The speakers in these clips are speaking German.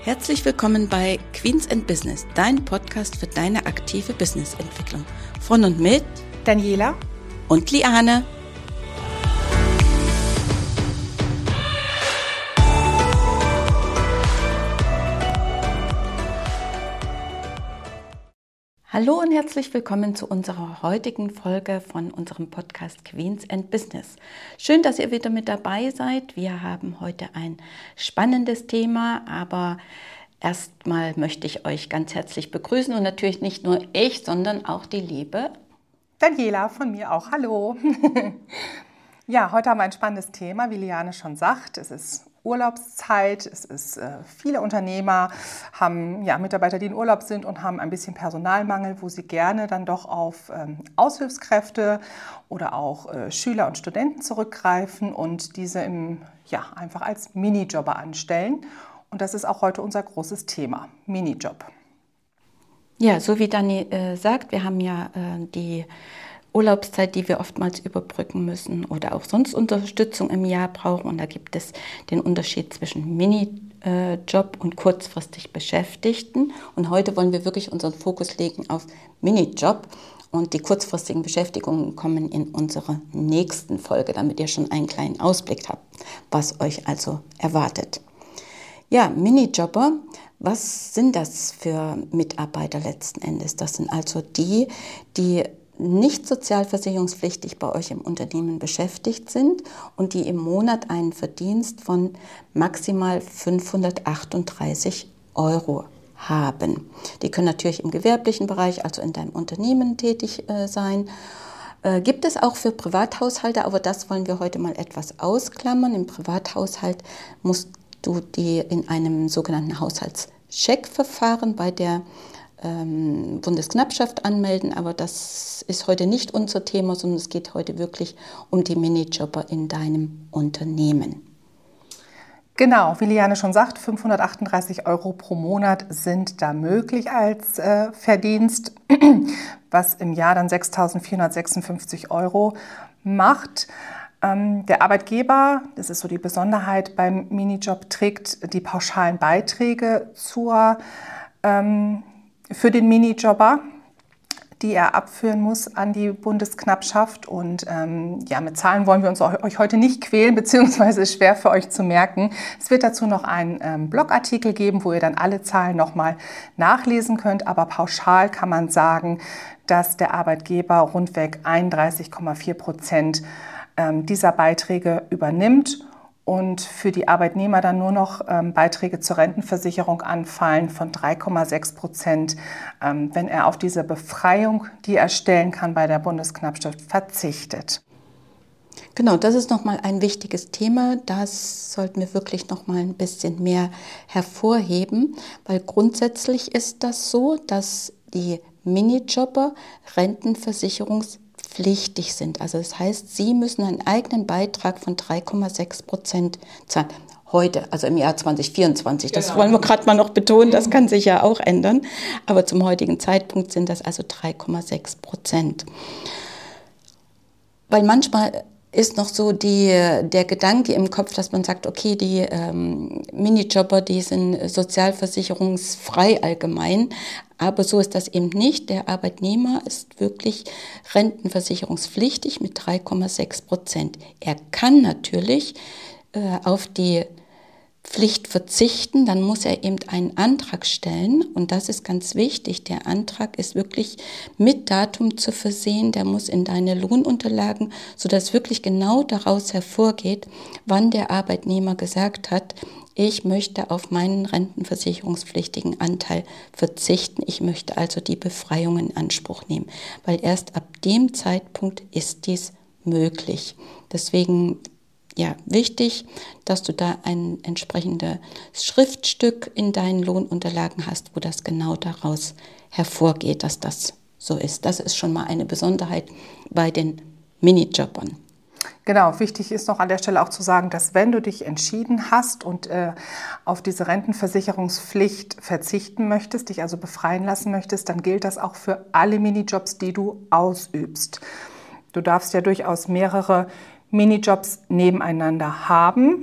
Herzlich willkommen bei Queens and Business, dein Podcast für deine aktive Businessentwicklung. Von und mit Daniela und Liane. Hallo und herzlich willkommen zu unserer heutigen Folge von unserem Podcast Queens and Business. Schön, dass ihr wieder mit dabei seid. Wir haben heute ein spannendes Thema, aber erstmal möchte ich euch ganz herzlich begrüßen und natürlich nicht nur ich, sondern auch die liebe Daniela von mir auch. Hallo. Ja, heute haben wir ein spannendes Thema, wie Liane schon sagt. Es ist Urlaubszeit, es ist viele Unternehmer haben Mitarbeiter, die in Urlaub sind und haben ein bisschen Personalmangel, wo sie gerne dann doch auf Aushilfskräfte oder auch Schüler und Studenten zurückgreifen und diese einfach als Minijobber anstellen. Und das ist auch heute unser großes Thema, Minijob. Ja, so wie Dani sagt, wir haben ja die Urlaubszeit, die wir oftmals überbrücken müssen oder auch sonst Unterstützung im Jahr brauchen. Und da gibt es den Unterschied zwischen Minijob und kurzfristig Beschäftigten. Und heute wollen wir wirklich unseren Fokus legen auf Minijob. Und die kurzfristigen Beschäftigungen kommen in unserer nächsten Folge, damit ihr schon einen kleinen Ausblick habt, was euch also erwartet. Ja, Minijobber, was sind das für Mitarbeiter letzten Endes? Das sind also die nicht sozialversicherungspflichtig bei euch im Unternehmen beschäftigt sind und die im Monat einen Verdienst von maximal 538 € haben. Die können natürlich im gewerblichen Bereich, also in deinem Unternehmen tätig sein. Gibt es auch für Privathaushalte, aber das wollen wir heute mal etwas ausklammern. Im Privathaushalt musst du die in einem sogenannten Haushaltscheckverfahren bei der Bundesknappschaft anmelden, aber das ist heute nicht unser Thema, sondern es geht heute wirklich um die Minijobber in deinem Unternehmen. Genau, wie Liane schon sagt, 538 € pro Monat sind da möglich als Verdienst, was im Jahr dann 6.456 € macht. Der Arbeitgeber, das ist so die Besonderheit beim Minijob, trägt die pauschalen Beiträge für den Minijobber, die er abführen muss an die Bundesknappschaft. Und mit Zahlen wollen wir euch heute nicht quälen, beziehungsweise ist schwer für euch zu merken. Es wird dazu noch einen Blogartikel geben, wo ihr dann alle Zahlen nochmal nachlesen könnt. Aber pauschal kann man sagen, dass der Arbeitgeber rundweg 31,4% dieser Beiträge übernimmt und für die Arbeitnehmer dann nur noch Beiträge zur Rentenversicherung anfallen von 3,6%, wenn er auf diese Befreiung, die er stellen kann bei der Bundesknappschaft, verzichtet. Genau, das ist nochmal ein wichtiges Thema. Das sollten wir wirklich nochmal ein bisschen mehr hervorheben, weil grundsätzlich ist das so, dass die Minijobber rentenversicherungspflichtig sind. Also das heißt, sie müssen einen eigenen Beitrag von 3,6% zahlen. Heute, also im Jahr 2024, das wollen wir gerade mal noch betonen, das kann sich ja auch ändern. Aber zum heutigen Zeitpunkt sind das also 3,6%. Weil manchmal ist noch so der Gedanke im Kopf, dass man sagt, okay, die Minijobber, die sind sozialversicherungsfrei allgemein, aber so ist das eben nicht. Der Arbeitnehmer ist wirklich rentenversicherungspflichtig mit 3,6%. Er kann natürlich auf die Pflicht verzichten, dann muss er eben einen Antrag stellen und das ist ganz wichtig. Der Antrag ist wirklich mit Datum zu versehen, der muss in deine Lohnunterlagen, sodass wirklich genau daraus hervorgeht, wann der Arbeitnehmer gesagt hat, ich möchte auf meinen rentenversicherungspflichtigen Anteil verzichten, ich möchte also die Befreiung in Anspruch nehmen, weil erst ab dem Zeitpunkt ist dies möglich. Deswegen wichtig, dass du da ein entsprechendes Schriftstück in deinen Lohnunterlagen hast, wo das genau daraus hervorgeht, dass das so ist. Das ist schon mal eine Besonderheit bei den Minijobbern. Genau, wichtig ist noch an der Stelle auch zu sagen, dass wenn du dich entschieden hast und auf diese Rentenversicherungspflicht verzichten möchtest, dich also befreien lassen möchtest, dann gilt das auch für alle Minijobs, die du ausübst. Du darfst ja durchaus mehrere Minijobs nebeneinander haben,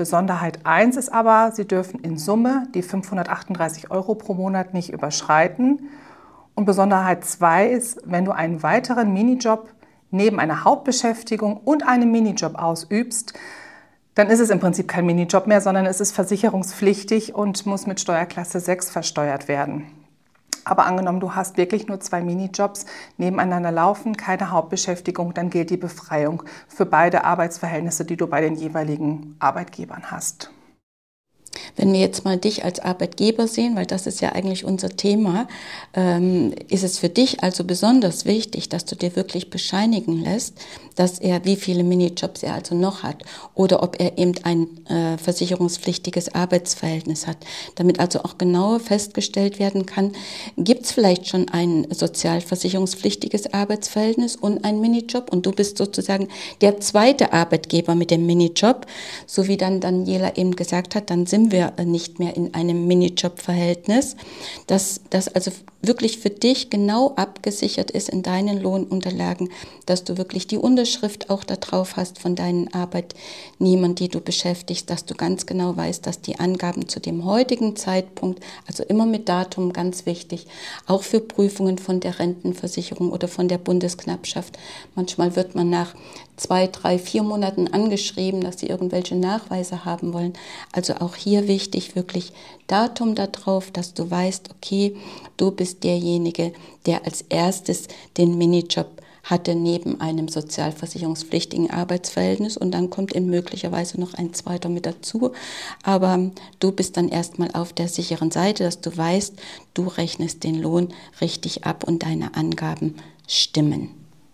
Besonderheit 1 ist aber, Sie dürfen in Summe die 538 € pro Monat nicht überschreiten. Und Besonderheit 2 ist, wenn du einen weiteren Minijob neben einer Hauptbeschäftigung und einem Minijob ausübst, dann ist es im Prinzip kein Minijob mehr, sondern es ist versicherungspflichtig und muss mit Steuerklasse 6 versteuert werden. Aber angenommen, du hast wirklich nur 2 Minijobs nebeneinander laufen, keine Hauptbeschäftigung, dann gilt die Befreiung für beide Arbeitsverhältnisse, die du bei den jeweiligen Arbeitgebern hast. Wenn wir jetzt mal dich als Arbeitgeber sehen, weil das ist ja eigentlich unser Thema, ist es für dich also besonders wichtig, dass du dir wirklich bescheinigen lässt, dass er, wie viele Minijobs er also noch hat oder ob er eben ein versicherungspflichtiges Arbeitsverhältnis hat, damit also auch genau festgestellt werden kann, gibt es vielleicht schon ein sozialversicherungspflichtiges Arbeitsverhältnis und ein Minijob und du bist sozusagen der zweite Arbeitgeber mit dem Minijob, so wie dann Daniela eben gesagt hat, dann sind wir nicht mehr in einem Minijob-Verhältnis, dass das also wirklich für dich genau abgesichert ist in deinen Lohnunterlagen, dass du wirklich die Unterschrift auch da drauf hast von deinen Arbeitnehmern, die du beschäftigst, dass du ganz genau weißt, dass die Angaben zu dem heutigen Zeitpunkt, also immer mit Datum, ganz wichtig, auch für Prüfungen von der Rentenversicherung oder von der Bundesknappschaft. Manchmal wird man nach 2, 3, 4 Monaten angeschrieben, dass sie irgendwelche Nachweise haben wollen. Also auch hier wichtig, wirklich Datum da drauf, dass du weißt, okay, du bist derjenige, der als erstes den Minijob hatte neben einem sozialversicherungspflichtigen Arbeitsverhältnis und dann kommt eben möglicherweise noch ein zweiter mit dazu. Aber du bist dann erstmal auf der sicheren Seite, dass du weißt, du rechnest den Lohn richtig ab und deine Angaben stimmen.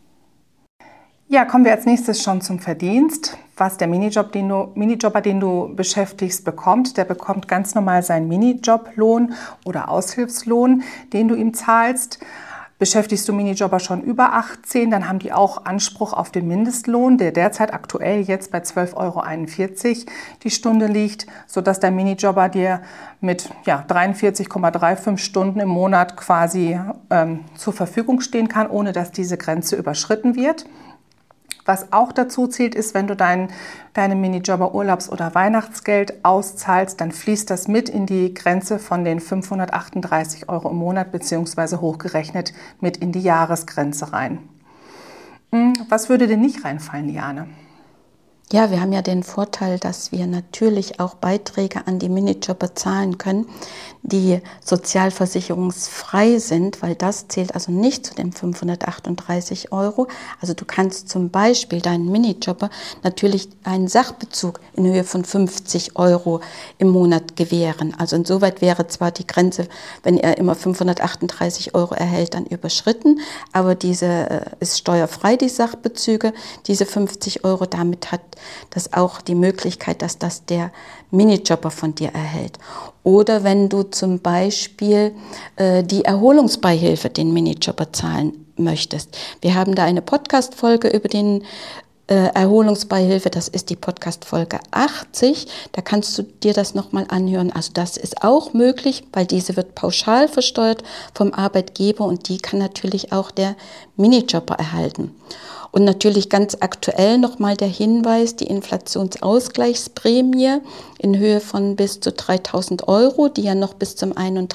Ja, kommen wir als nächstes schon zum Verdienst. Was der Minijobber, den du beschäftigst, bekommt, der bekommt ganz normal seinen Minijoblohn oder Aushilfslohn, den du ihm zahlst. Beschäftigst du Minijobber schon über 18, dann haben die auch Anspruch auf den Mindestlohn, der derzeit aktuell jetzt bei 12,41 € die Stunde liegt, sodass der Minijobber dir mit 43,35 Stunden im Monat quasi zur Verfügung stehen kann, ohne dass diese Grenze überschritten wird. Was auch dazu zählt, ist, wenn du deinem Minijobber Urlaubs- oder Weihnachtsgeld auszahlst, dann fließt das mit in die Grenze von den 538 € im Monat beziehungsweise hochgerechnet mit in die Jahresgrenze rein. Was würde denn nicht reinfallen, Liane? Ja, wir haben ja den Vorteil, dass wir natürlich auch Beiträge an die Minijobber zahlen können, die sozialversicherungsfrei sind, weil das zählt also nicht zu den 538 €. Also du kannst zum Beispiel deinen Minijobber natürlich einen Sachbezug in Höhe von 50 € im Monat gewähren. Also insoweit wäre zwar die Grenze, wenn er immer 538 € erhält, dann überschritten, aber diese ist steuerfrei, die Sachbezüge, diese 50 €, damit hat das auch die Möglichkeit, dass das der Minijobber von dir erhält. Oder wenn du zum Beispiel die Erholungsbeihilfe den Minijobber zahlen möchtest. Wir haben da eine Podcast-Folge über den Erholungsbeihilfe, das ist die Podcast-Folge 80, da kannst du dir das nochmal anhören. Also das ist auch möglich, weil diese wird pauschal versteuert vom Arbeitgeber und die kann natürlich auch der Minijobber erhalten. Und natürlich ganz aktuell nochmal der Hinweis, die Inflationsausgleichsprämie in Höhe von bis zu 3.000 €, die ja noch bis zum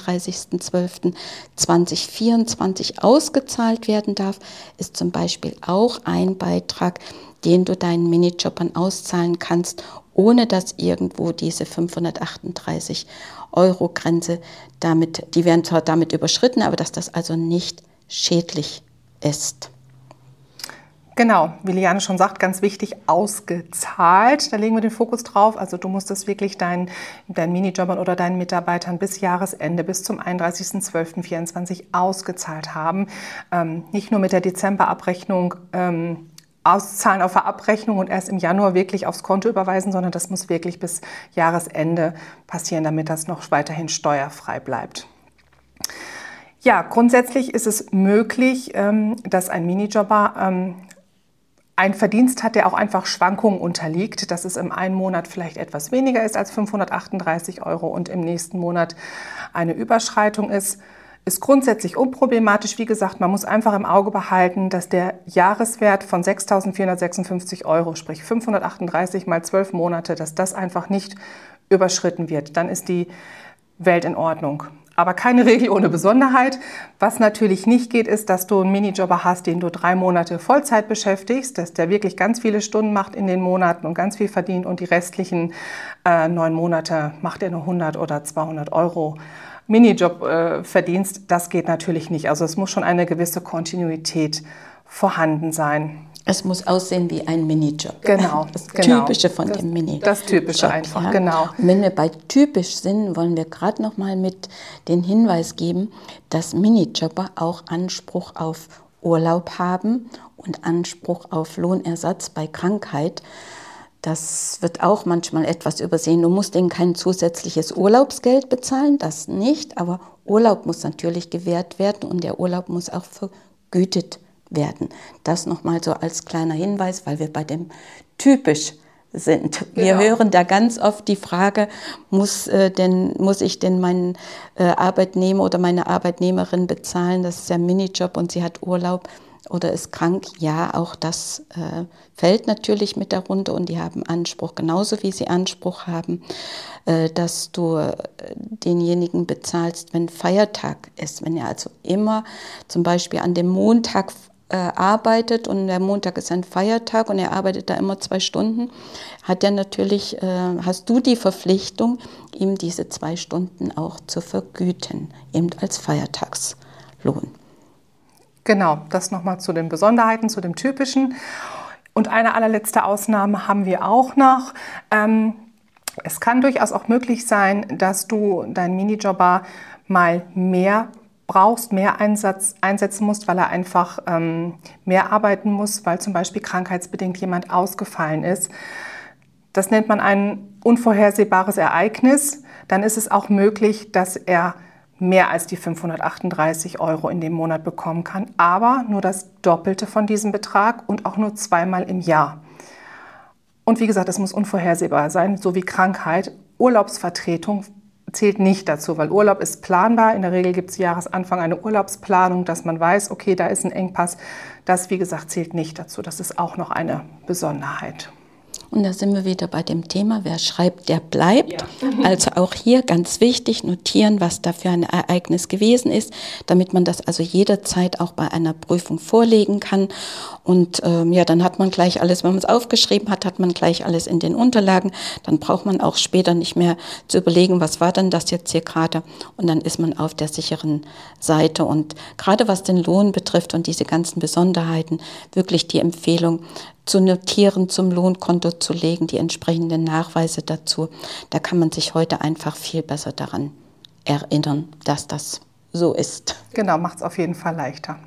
31.12.2024 ausgezahlt werden darf, ist zum Beispiel auch ein Beitrag, den du deinen Minijobbern auszahlen kannst, ohne dass irgendwo diese 538 € Grenze die werden zwar damit überschritten, aber dass das also nicht schädlich ist. Genau, wie Liane schon sagt, ganz wichtig, ausgezahlt. Da legen wir den Fokus drauf. Also du musst das wirklich deinen Minijobbern oder deinen Mitarbeitern bis Jahresende, bis zum 31.12.24 ausgezahlt haben. Nicht nur mit der Dezemberabrechnung auszahlen auf der Abrechnung und erst im Januar wirklich aufs Konto überweisen, sondern das muss wirklich bis Jahresende passieren, damit das noch weiterhin steuerfrei bleibt. Ja, grundsätzlich ist es möglich, dass ein Minijobber ein Verdienst hat, der auch einfach Schwankungen unterliegt, dass es im einen Monat vielleicht etwas weniger ist als 538 € und im nächsten Monat eine Überschreitung ist. Ist grundsätzlich unproblematisch. Wie gesagt, man muss einfach im Auge behalten, dass der Jahreswert von 6.456 €, sprich 538 mal 12 Monate, dass das einfach nicht überschritten wird. Dann ist die Welt in Ordnung. Aber keine Regel ohne Besonderheit. Was natürlich nicht geht, ist, dass du einen Minijobber hast, den du 3 Monate Vollzeit beschäftigst, dass der wirklich ganz viele Stunden macht in den Monaten und ganz viel verdient und die restlichen 9 Monate macht er nur 100 oder 200 € Minijob-Verdienst. Das geht natürlich nicht. Also es muss schon eine gewisse Kontinuität vorhanden sein. Es muss aussehen wie ein Minijob. Genau. Das Typische von dem Minijob. Das Typische einfach, ja. Genau. Und wenn wir bei typisch sind, wollen wir gerade noch mal mit den Hinweis geben, dass Minijobber auch Anspruch auf Urlaub haben und Anspruch auf Lohnersatz bei Krankheit. Das wird auch manchmal etwas übersehen. Du musst ihnen kein zusätzliches Urlaubsgeld bezahlen, das nicht, aber Urlaub muss natürlich gewährt werden und der Urlaub muss auch vergütet werden. Das nochmal so als kleiner Hinweis, weil wir bei dem typisch sind. Wir hören da ganz oft die Frage, muss ich denn meinen Arbeitnehmer oder meine Arbeitnehmerin bezahlen? Das ist ja ein Minijob und sie hat Urlaub oder ist krank. Ja, auch das fällt natürlich mit darunter und die haben Anspruch, genauso wie sie Anspruch haben, dass du denjenigen bezahlst, wenn Feiertag ist. Wenn er also immer zum Beispiel an dem Montag arbeitet und der Montag ist ein Feiertag und er arbeitet da immer 2 Stunden, hat er natürlich, hast du die Verpflichtung, ihm diese 2 Stunden auch zu vergüten, eben als Feiertagslohn. Genau, das nochmal zu den Besonderheiten, zu dem Typischen. Und eine allerletzte Ausnahme haben wir auch noch. Es kann durchaus auch möglich sein, dass du deinen Minijobber mal mehr brauchst, mehr einsetzen musst, weil er einfach mehr arbeiten muss, weil zum Beispiel krankheitsbedingt jemand ausgefallen ist. Das nennt man ein unvorhersehbares Ereignis. Dann ist es auch möglich, dass er mehr als die 538 € in dem Monat bekommen kann, aber nur das Doppelte von diesem Betrag und auch nur 2-mal im Jahr. Und wie gesagt, es muss unvorhersehbar sein, so wie Krankheit. Urlaubsvertretung zählt nicht dazu, weil Urlaub ist planbar. In der Regel gibt es Jahresanfang eine Urlaubsplanung, dass man weiß, okay, da ist ein Engpass. Das, wie gesagt, zählt nicht dazu. Das ist auch noch eine Besonderheit. Und da sind wir wieder bei dem Thema, wer schreibt, der bleibt. Ja. Also auch hier ganz wichtig, notieren, was da für ein Ereignis gewesen ist, damit man das also jederzeit auch bei einer Prüfung vorlegen kann. Und dann hat man gleich alles, wenn man es aufgeschrieben hat, hat man gleich alles in den Unterlagen. Dann braucht man auch später nicht mehr zu überlegen, was war denn das jetzt hier gerade. Und dann ist man auf der sicheren Seite. Und gerade was den Lohn betrifft und diese ganzen Besonderheiten, wirklich die Empfehlung, zu notieren, zum Lohnkonto zu legen, die entsprechenden Nachweise dazu. Da kann man sich heute einfach viel besser daran erinnern, dass das so ist. Genau, macht es auf jeden Fall leichter.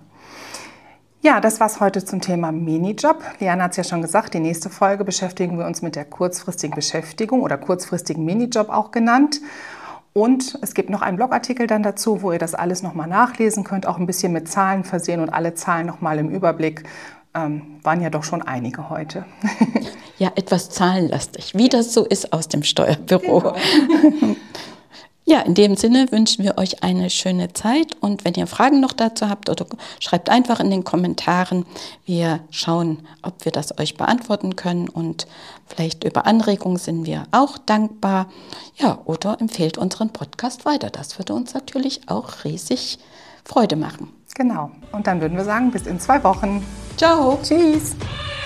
Ja, das war's heute zum Thema Minijob. Liane hat es ja schon gesagt, die nächste Folge beschäftigen wir uns mit der kurzfristigen Beschäftigung oder kurzfristigen Minijob auch genannt. Und es gibt noch einen Blogartikel dann dazu, wo ihr das alles nochmal nachlesen könnt, auch ein bisschen mit Zahlen versehen und alle Zahlen nochmal im Überblick. Waren ja doch schon einige heute. Ja, etwas zahlenlastig, wie das so ist aus dem Steuerbüro. Genau. Ja, in dem Sinne wünschen wir euch eine schöne Zeit und wenn ihr Fragen noch dazu habt oder schreibt einfach in den Kommentaren. Wir schauen, ob wir das euch beantworten können und vielleicht über Anregungen sind wir auch dankbar. Ja, oder empfehlt unseren Podcast weiter. Das würde uns natürlich auch riesig Freude machen. Genau. Und dann würden wir sagen, bis in 2 Wochen. Ciao. Tschüss.